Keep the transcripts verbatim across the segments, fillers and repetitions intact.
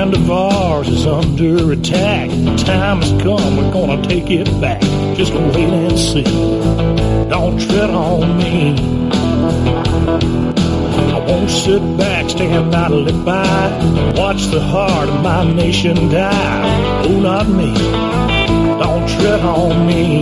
land of ours is under attack. The time has come, we're gonna take it back. Just wait and see. Don't tread on me. I won't sit back, stand idly by, watch the heart of my nation die. Oh, not me. Don't tread on me.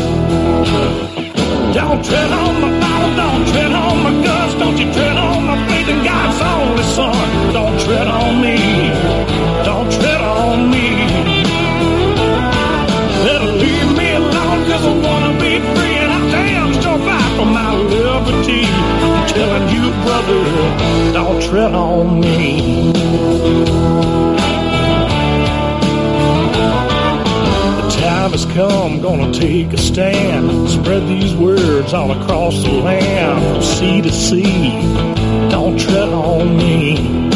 Don't tread on my Bible, don't tread on my guns, don't you tread on my faith in God's only Son. Don't tread on me, don't tread on me. Better leave me alone, cause I wanna be free, and I damn sure fight for my liberty. I'm telling you, brother, don't tread on me. Time has come, gonna take a stand. Spread these words all across the land, from sea to sea. Don't tread on me.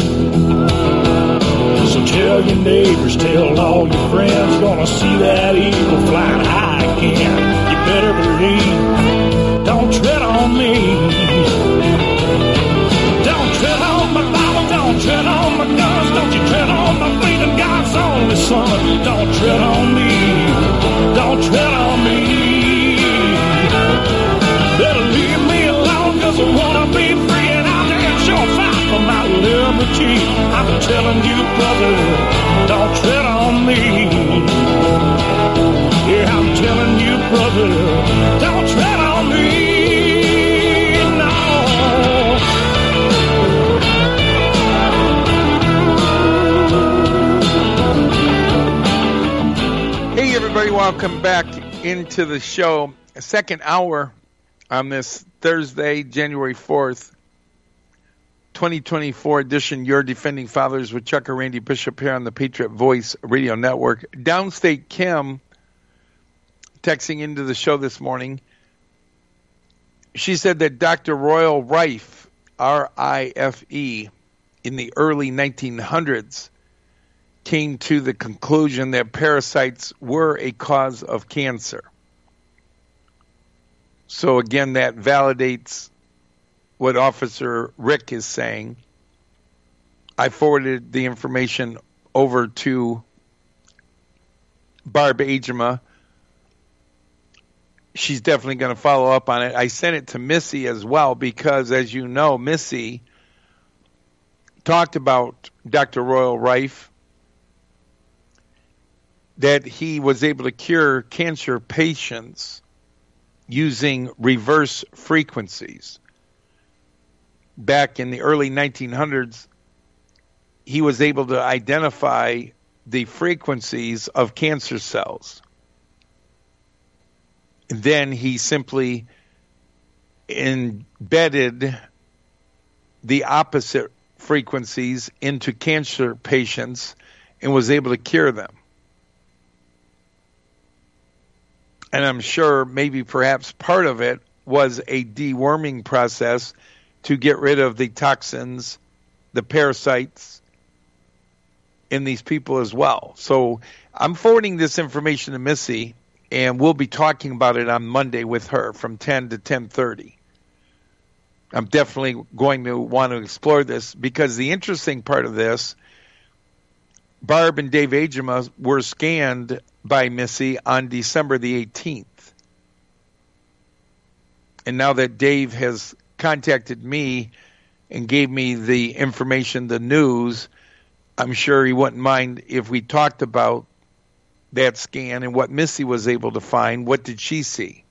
So tell your neighbors, tell all your friends, gonna see that eagle flying high again. You better believe, don't tread on me. Don't tread on my Bible, don't tread on my guns, don't you tread on my faith in God's only Son. Don't tread on me. Don't tread on me. Better leave me alone, cause I wanna be free, and I'll damn sure fight for my liberty. I'm telling you, brother, don't tread on me. Yeah, I'm telling you, brother, don't tread on me. No. Hey everybody, welcome back into the show. A second hour on this Thursday, January fourth, twenty twenty-four edition, Your Defending Fathers with Chuck and Randy Bishop here on the Patriot Voice Radio Network. Downstate Kim texting into the show this morning. She said that Doctor Royal Rife, R I F E, in the early nineteen hundreds, came to the conclusion that parasites were a cause of cancer. So again, that validates what Officer Rick is saying. I forwarded the information over to Barb Ajema. She's definitely going to follow up on it. I sent it to Missy as well because, as you know, Missy talked about Doctor Royal Rife, that he was able to cure cancer patients using reverse frequencies. Back in the early nineteen hundreds, he was able to identify the frequencies of cancer cells. And then he simply embedded the opposite frequencies into cancer patients and was able to cure them. And I'm sure maybe perhaps part of it was a deworming process to get rid of the toxins, the parasites in these people as well. So I'm forwarding this information to Missy, and we'll be talking about it on Monday with her from ten to ten thirty. I'm definitely going to want to explore this because the interesting part of this, Barb and Dave Ajema were scanned by Missy on December the eighteenth. And now that Dave has contacted me and gave me the information, the news, I'm sure he wouldn't mind if we talked about that scan and what Missy was able to find. What did she see?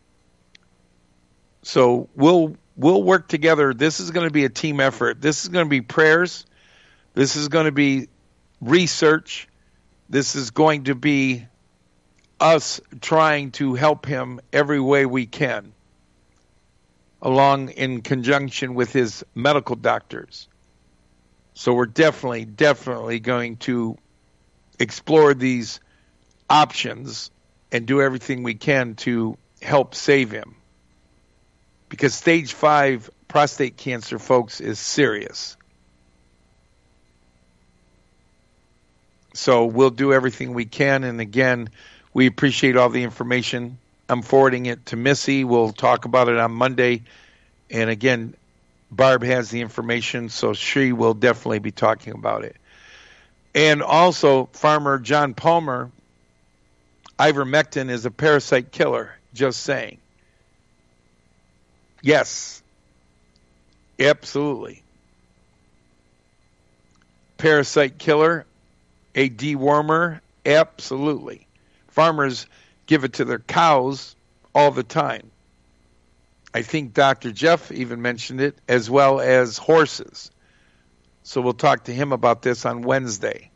So we'll we'll work together. This is going to be a team effort. This is going to be prayers. This is going to be research. This is going to be us trying to help him every way we can, along in conjunction with his medical doctors. So we're definitely, definitely going to explore these options and do everything we can to help save him. Because stage five prostate cancer, folks, is serious. So we'll do everything we can. And again, we appreciate all the information. I'm forwarding it to Missy. We'll talk about it on Monday. And again, Barb has the information, so she will definitely be talking about it. And also, Farmer John Palmer, ivermectin is a parasite killer. Just saying. Yes. Absolutely. Parasite killer, a dewormer, absolutely. Farmers give it to their cows all the time. I think Doctor Jeff even mentioned it, as well as horses. So we'll talk to him about this on Wednesday.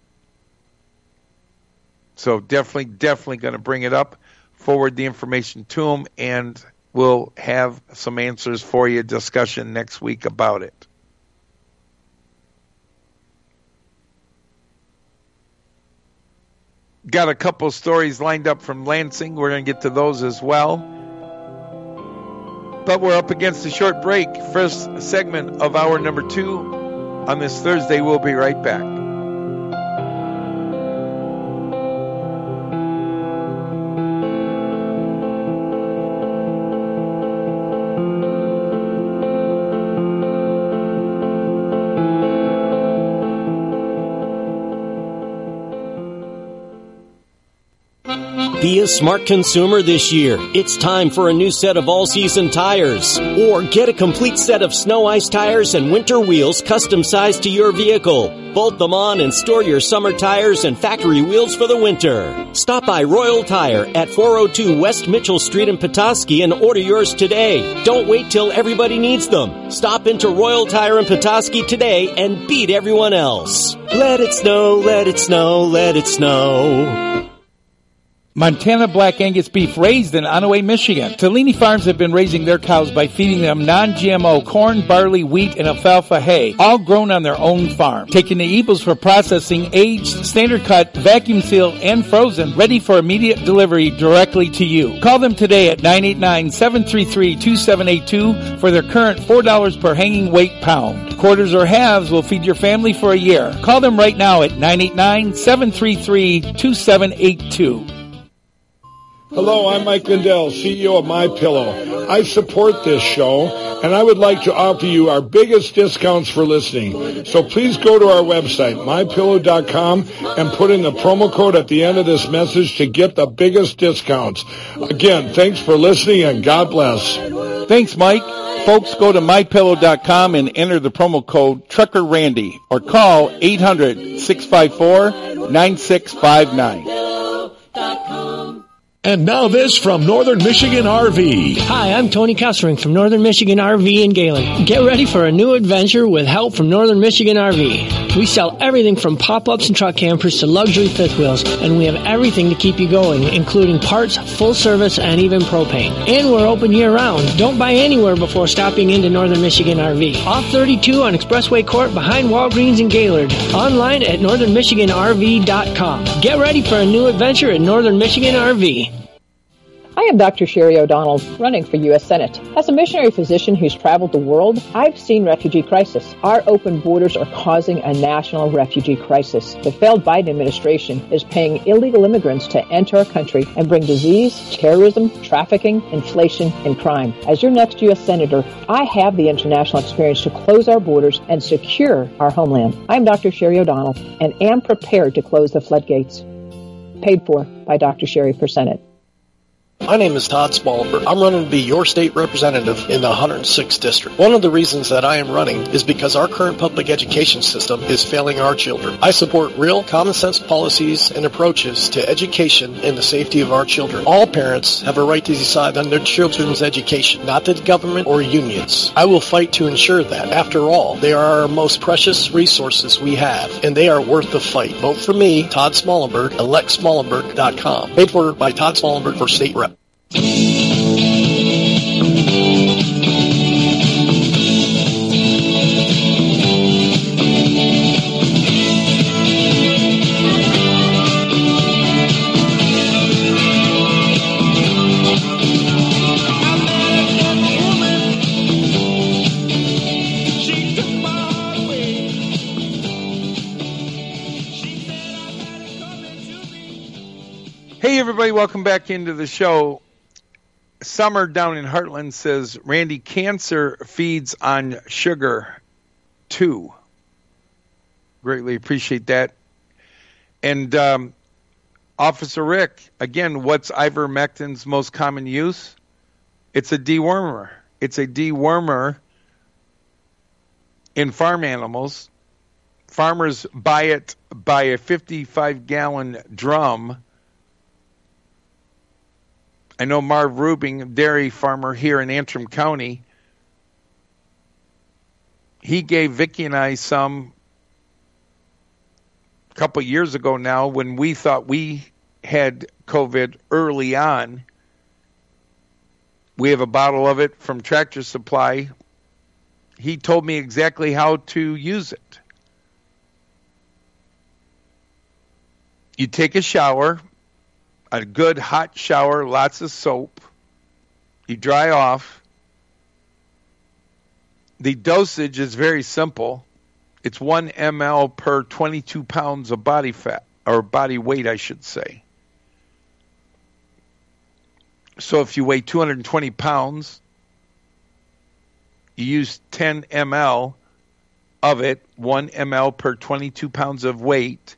So definitely, definitely going to bring it up, forward the information to him, and we'll have some answers for you, discussion next week about it. Got a couple stories lined up from Lansing. We're going to get to those as well. But we're up against a short break. First segment of hour number two on this Thursday. We'll be right back. Be a smart consumer this year. It's time for a new set of all-season tires. Or get a complete set of snow ice tires and winter wheels custom-sized to your vehicle. Bolt them on and store your summer tires and factory wheels for the winter. Stop by Royal Tire at four oh two West Mitchell Street in Petoskey and order yours today. Don't wait till everybody needs them. Stop into Royal Tire in Petoskey today and beat everyone else. Let it snow, let it snow, let it snow. Montana Black Angus beef raised in Onaway, Michigan. Tellini Farms have been raising their cows by feeding them non-G M O corn, barley, wheat, and alfalfa hay, all grown on their own farm. Taken to Ebels for processing, aged, standard cut, vacuum sealed, and frozen, ready for immediate delivery directly to you. Call them today at nine eight nine, seven three three, two seven eight two for their current four dollars per hanging weight pound. Quarters or halves will feed your family for a year. Call them right now at nine eight nine, seven three three, two seven eight two. Hello, I'm Mike Lindell, C E O of MyPillow. I support this show, and I would like to offer you our biggest discounts for listening. So please go to our website, my pillow dot com, and put in the promo code at the end of this message to get the biggest discounts. Again, thanks for listening, and God bless. Thanks, Mike. Folks, go to my pillow dot com and enter the promo code Trucker Randy, or call eight hundred, six five four, nine six five nine. And now this from Northern Michigan R V. Hi, I'm Tony Kessering from Northern Michigan R V in Gaylord. Get ready for a new adventure with help from Northern Michigan R V. We sell everything from pop-ups and truck campers to luxury fifth wheels, and we have everything to keep you going, including parts, full service, and even propane. And we're open year-round. Don't buy anywhere before stopping into Northern Michigan R V. Off thirty-two on Expressway Court behind Walgreens in Gaylord. Online at northern michigan r v dot com. Get ready for a new adventure at Northern Michigan R V. I am Doctor Sherry O'Donnell, running for U S Senate. As a missionary physician who's traveled the world, I've seen refugee crisis. Our open borders are causing a national refugee crisis. The failed Biden administration is paying illegal immigrants to enter our country and bring disease, terrorism, trafficking, inflation, and crime. As your next U S Senator, I have the international experience to close our borders and secure our homeland. I'm Doctor Sherry O'Donnell and am prepared to close the floodgates. Paid for by Doctor Sherry for Senate. My name is Todd Smallberg. I'm running to be your state representative in the one hundred sixth District. One of the reasons that I am running is because our current public education system is failing our children. I support real, common-sense policies and approaches to education and the safety of our children. All parents have a right to decide on their children's education, not the government or unions. I will fight to ensure that. After all, they are our most precious resources we have, and they are worth the fight. Vote for me, Todd Smallberg, elect smallberg dot com. Paid for by Todd Smallberg for state rep. Hey, everybody, welcome back into the show. Summer down in Heartland says, Randy, cancer feeds on sugar, too. Greatly appreciate that. And um, Officer Rick, again, what's ivermectin's most common use? It's a dewormer. It's a dewormer in farm animals. Farmers buy it by a fifty-five gallon drum. I know Marv Rubing, a dairy farmer here in Antrim County, he gave Vicky and I some a couple years ago now when we thought we had COVID early on. We have a bottle of it from Tractor Supply. He told me exactly how to use it. You take a shower, a good hot shower, lots of soap. You dry off. The dosage is very simple. It's one milliliter per twenty-two pounds of body fat, or body weight, I should say. So if you weigh two hundred twenty pounds, you use ten milliliters of it, one milliliter per twenty-two pounds of weight.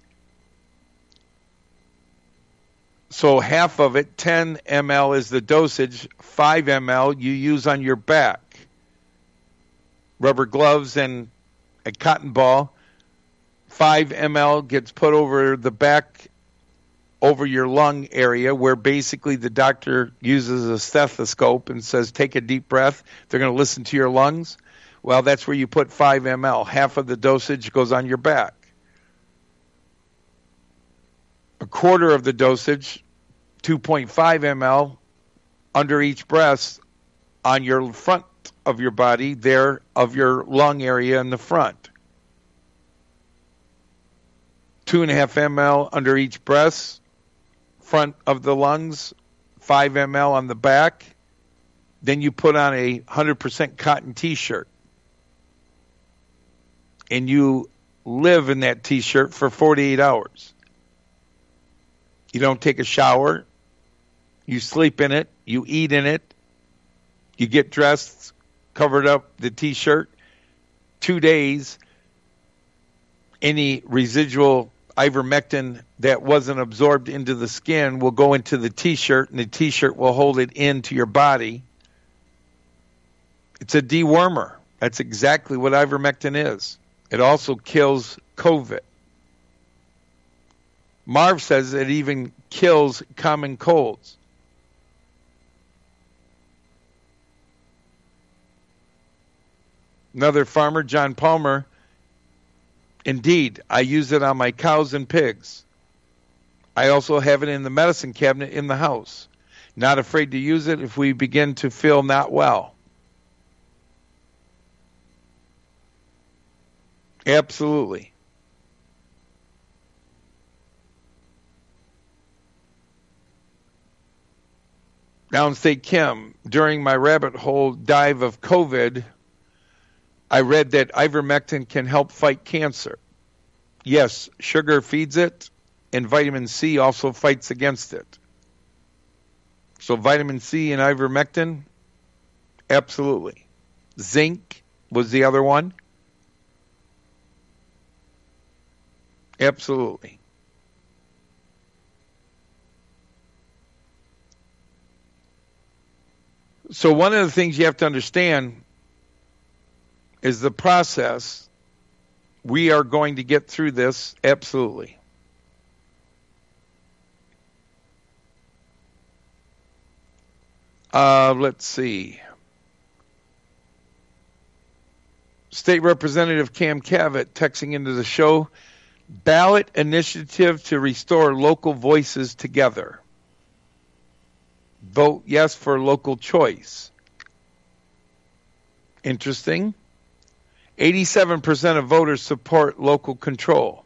So half of it, ten milliliters is the dosage, five milliliters you use on your back. Rubber gloves and a cotton ball. five milliliters gets put over the back, over your lung area, where basically the doctor uses a stethoscope and says, take a deep breath. They're going to listen to your lungs. Well, that's where you put five milliliters. Half of the dosage goes on your back. A quarter of the dosage, two point five milliliters, under each breast on your front of your body, there of your lung area in the front. Two and a half milliliters under each breast, front of the lungs, five milliliters on the back. Then you put on a one hundred percent cotton T-shirt. And you live in that T-shirt for forty-eight hours. You don't take a shower. You sleep in it. You eat in it. You get dressed, covered up the T-shirt. Two days, any residual ivermectin that wasn't absorbed into the skin will go into the T-shirt, and the T-shirt will hold it into your body. It's a dewormer. That's exactly what ivermectin is. It also kills COVID. Marv says it even kills common colds. Another farmer, John Palmer, indeed, I use it on my cows and pigs. I also have it in the medicine cabinet in the house. Not afraid to use it if we begin to feel not well. Absolutely. Downstate Kim, during my rabbit hole dive of COVID, I read that ivermectin can help fight cancer. Yes, sugar feeds it, and vitamin C also fights against it. So vitamin C and ivermectin, absolutely. Zinc was the other one. Absolutely. So one of the things you have to understand is the process. We are going to get through this, absolutely. Uh, let's see. State Representative Cam Cavett texting into the show, ballot initiative to restore local voices together. Vote yes for local choice. Interesting. eighty-seven percent of voters support local control.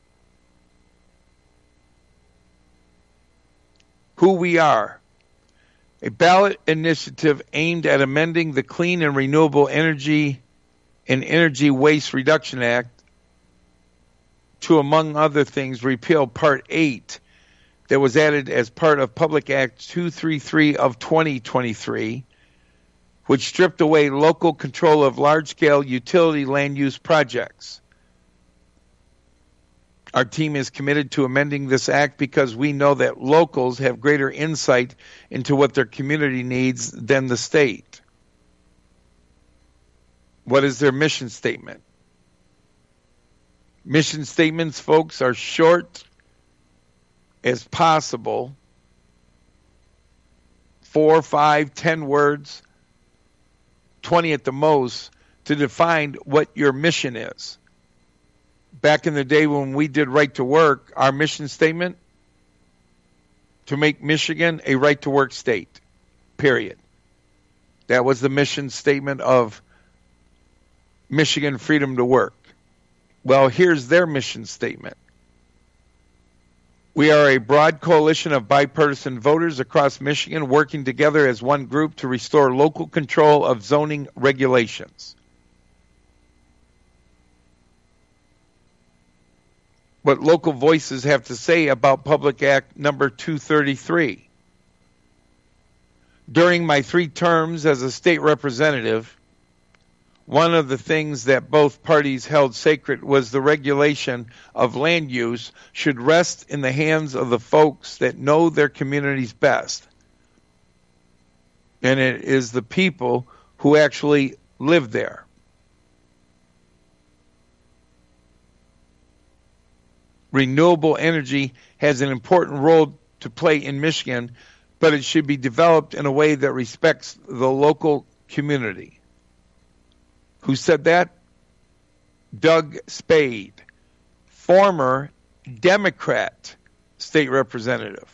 Who we are. A ballot initiative aimed at amending the Clean and Renewable Energy and Energy Waste Reduction Act to, among other things, repeal Part eight that was added as part of Public Act two thirty-three of twenty twenty-three, which stripped away local control of large-scale utility land use projects. Our team is committed to amending this act because we know that locals have greater insight into what their community needs than the state. What is their mission statement? Mission statements, folks, are short as possible. Four, five, ten words, twenty at the most, to define what your mission is. Back in the day when we did Right to Work, our mission statement, to make Michigan a right-to-work state, period. That was the mission statement of Michigan Freedom to Work. Well, here's their mission statement. We are a broad coalition of bipartisan voters across Michigan working together as one group to restore local control of zoning regulations. What local voices have to say about Public Act number two thirty-three. During my three terms as a state representative, one of the things that both parties held sacred was the regulation of land use should rest in the hands of the folks that know their communities best. And it is the people who actually live there. Renewable energy has an important role to play in Michigan, but it should be developed in a way that respects the local community. Who said that? Doug Spade, former Democrat state representative.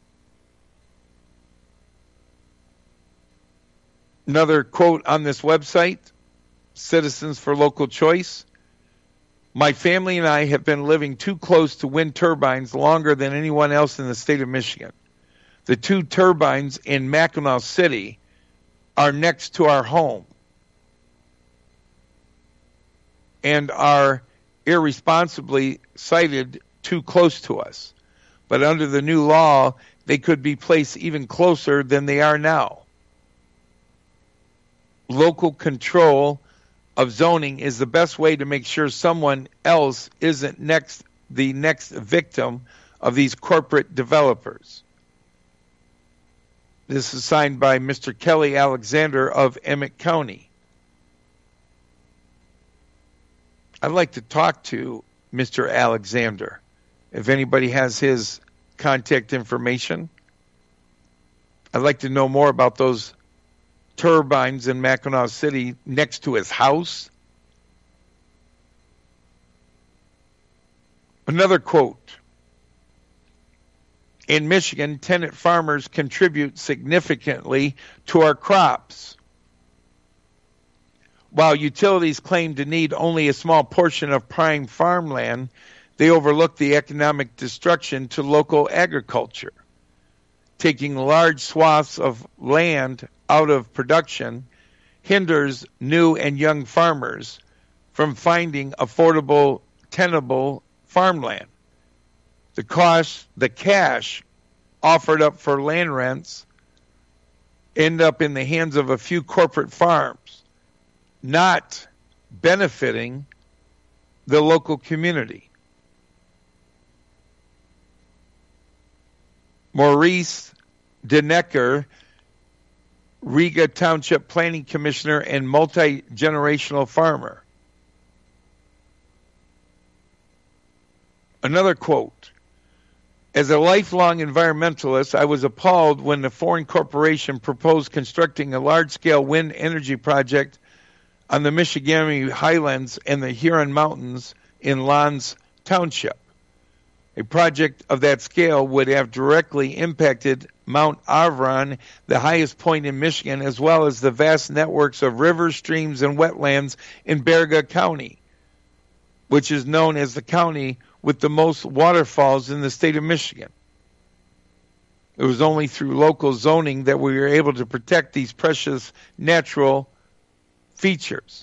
Another quote on this website, Citizens for Local Choice. My family and I have been living too close to wind turbines longer than anyone else in the state of Michigan. The two turbines in Mackinac City are next to our home and are irresponsibly sited too close to us. But under the new law, they could be placed even closer than they are now. Local control of zoning is the best way to make sure someone else isn't next the next victim of these corporate developers. This is signed by Mister Kelly Alexander of Emmett County. I'd like to talk to Mister Alexander. If anybody has his contact information, I'd like to know more about those turbines in Mackinac City next to his house. Another quote. In Michigan, tenant farmers contribute significantly to our crops. While utilities claim to need only a small portion of prime farmland, they overlook the economic destruction to local agriculture. Taking large swaths of land out of production hinders new and young farmers from finding affordable, tenable farmland. The cost, the cash offered up for land rents end up in the hands of a few corporate farms, not benefiting the local community. Maurice Denecker, Riga Township Planning Commissioner and multi-generational farmer. Another quote. As a lifelong environmentalist, I was appalled when the foreign corporation proposed constructing a large-scale wind energy project on the Michigamme Highlands and the Huron Mountains in Lons Township. A project of that scale would have directly impacted Mount Avron, the highest point in Michigan, as well as the vast networks of rivers, streams, and wetlands in Baraga County, which is known as the county with the most waterfalls in the state of Michigan. It was only through local zoning that we were able to protect these precious natural features.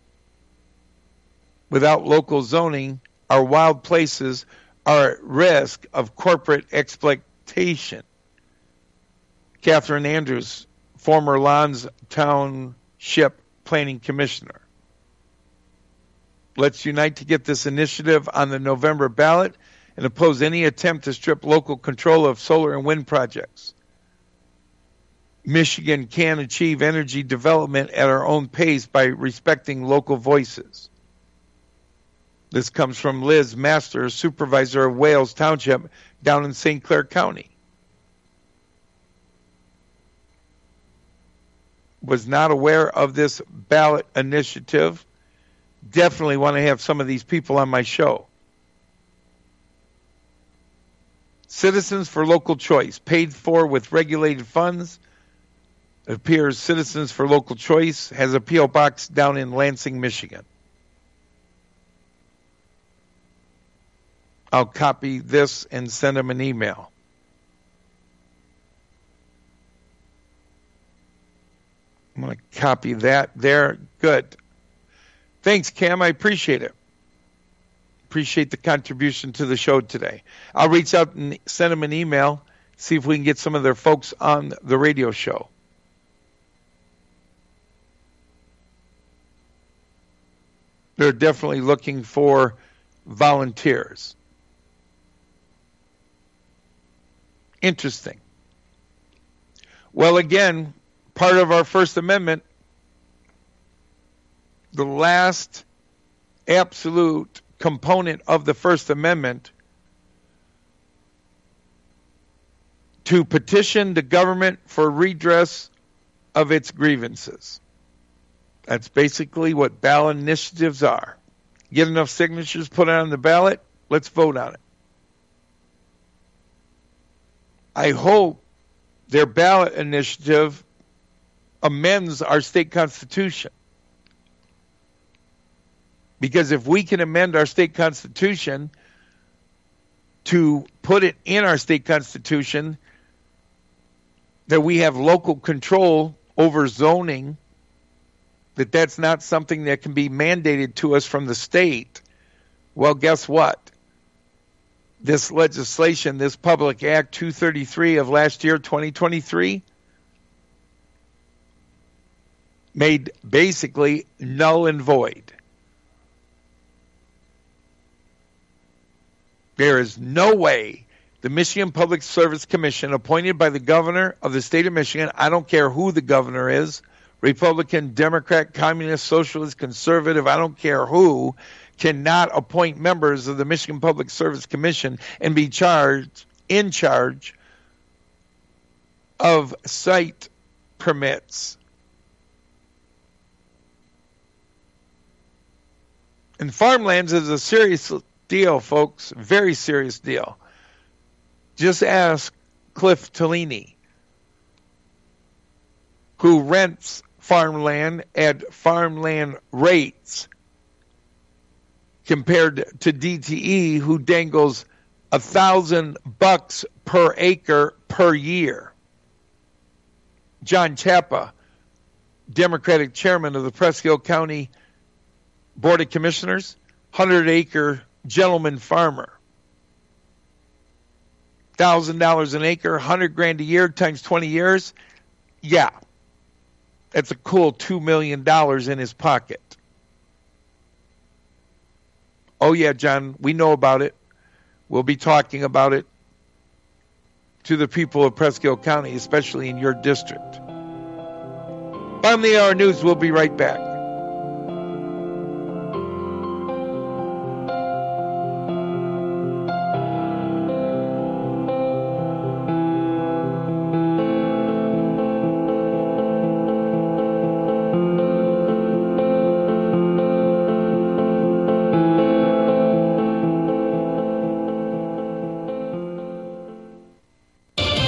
Without local zoning, our wild places are at risk of corporate exploitation. Catherine Andrews, former Lons Township Planning Commissioner. Let's unite to get this initiative on the November ballot and oppose any attempt to strip local control of solar and wind projects. Michigan can achieve energy development at our own pace by respecting local voices. This comes from Liz Masters, supervisor of Wales Township down in Saint Clair County. Was not aware of this ballot initiative. Definitely want to have some of these people on my show. Citizens for Local Choice, paid for with regulated funds. It appears Citizens for Local Choice has a P O box down in Lansing, Michigan. I'll copy this and send them an email. I'm going to copy that there. Good. Thanks, Cam. I appreciate it. Appreciate the contribution to the show today. I'll reach out and send them an email, see if we can get some of their folks on the radio show. They're definitely looking for volunteers. Interesting. Well, again, part of our First Amendment, the last absolute component of the First Amendment, to petition the government for redress of its grievances. That's basically what ballot initiatives are. Get enough signatures, put it on the ballot, let's vote on it. I hope their ballot initiative amends our state constitution. Because if we can amend our state constitution to put it in our state constitution that we have local control over zoning, that that's not something that can be mandated to us from the state, well, guess what? This legislation, this Public Act two thirty-three of last year, twenty twenty-three, made basically null and void. There is no way the Michigan Public Service Commission, appointed by the governor of the state of Michigan, I don't care who the governor is, Republican, Democrat, Communist, Socialist, Conservative, I don't care who, cannot appoint members of the Michigan Public Service Commission and be charged, in charge of site permits. And farmlands is a serious deal, folks, very serious deal. Just ask Cliff Tellini, who rents farmland at farmland rates compared to D T E, who dangles a thousand bucks per acre per year. John Chapa, Democratic chairman of the Presque Isle County Board of Commissioners, hundred acre gentleman farmer. Thousand dollars an acre, hundred grand a year times twenty years. Yeah. That's a cool two million dollars in his pocket. Oh, yeah, John, we know about it. We'll be talking about it to the people of Presque Isle County, especially in your district. On the Hour News, we'll be right back.